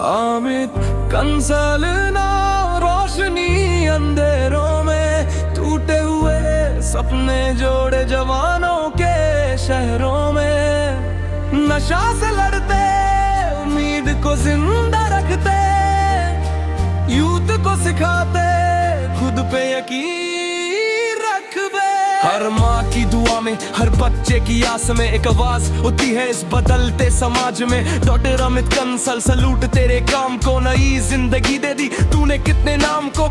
अमित कंसल ना रोशनी अंधेरों में, टूटे हुए सपने जोड़े जवानों के शहरों में। नशा से लड़ते, उम्मीद को जिंदा रखते, यूथ को सिखाते खुद पे यकीन रख बे। हर माँ की दुआ में, हर बच्चे की आस में एक आवाज होती है इस बदलते समाज में। डॉक्टर अमित कंसल सलूट तेरे काम को, नई जिंदगी दे दी तूने कितने नाम को।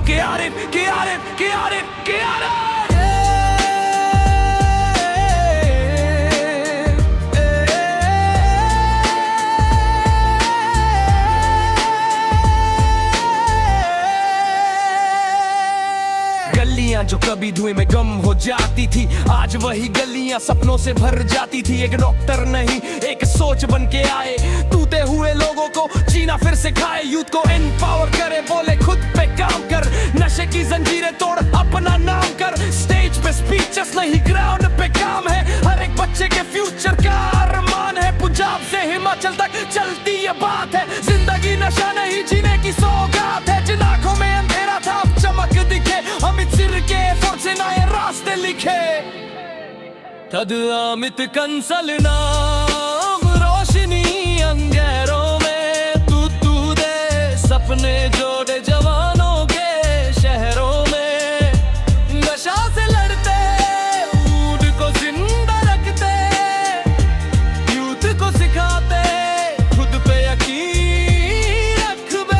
गलियां जो कभी धुएं में गम हो जाती थी, आज वही गलियां सपनों से भर जाती थी। एक डॉक्टर नहीं, एक सोच बन के आए, टूटे हुए लोगों को जीना फिर सिखाए। यूथ को एम्पावर करे, बोले खुद पे काम कर, नशे की जंजीरें तोड़ अपना नाम कर। स्टेज पे स्पीचेस नहीं, ग्राउंड पे काम है, हर एक बच्चे के फ्यूचर का अरमान है। पंजाब से हिमाचल तक चलती ये बात है, जिंदगी नशा नहीं जीने की सौगात है। जिन आंखों में अंधेरा था अब चमक दिखे, अमित सिर के फौज से नए रास्ते लिखे। तद अमित कंसल नाम रोशनी अंधेरों में, तू दे सपने जोड़े जवानों के शहरों में। नशा से लड़ते, ऊद को जिंदा रखते, यूथ को सिखाते खुद पे यकीन रख बे।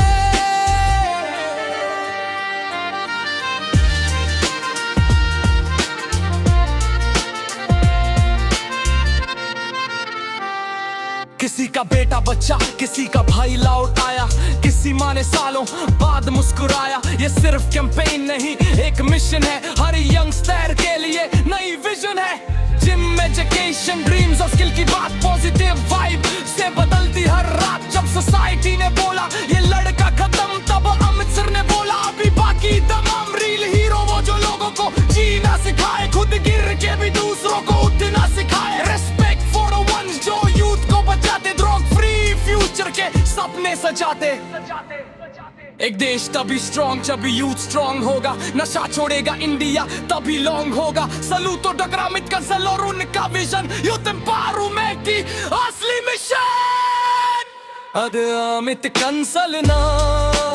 किसी का बेटा बच्चा, किसी का भाई लौट आया, किसी माँ ने सालों बाद मुस्कुराया। ये सिर्फ कैंपेन नहीं, एक मिशन है, हर यंगस्टर के लिए नई विजन है। जिम एजुकेशन ड्रीम्स और स्किल की बात, पॉजिटिव वाइब से बदलती हर रात। जब सोसाइटी ने बोला ये लड़का खत्म, तब अमित सर ने बोला अभी बाकी तमाम। रील हीरो वो जो लोगों को जीना सिखाए, खुद गिर के भी दूसरों को उठना सिखाए। रेस्पेक्ट फॉर द वंस जो यूथ को बचाते, ड्रग फ्री फ्यूचर के सपने सजाते। एक देश तभी स्ट्रॉन्ग जब यूथ स्ट्रॉन्ग होगा, नशा छोड़ेगा इंडिया तभी लॉन्ग होगा। सलूट तो डॉक्टर अमित कंसल और उनका विजन, यूथ एम्पावरमेंट की असली मिशन। अमित कंसल ना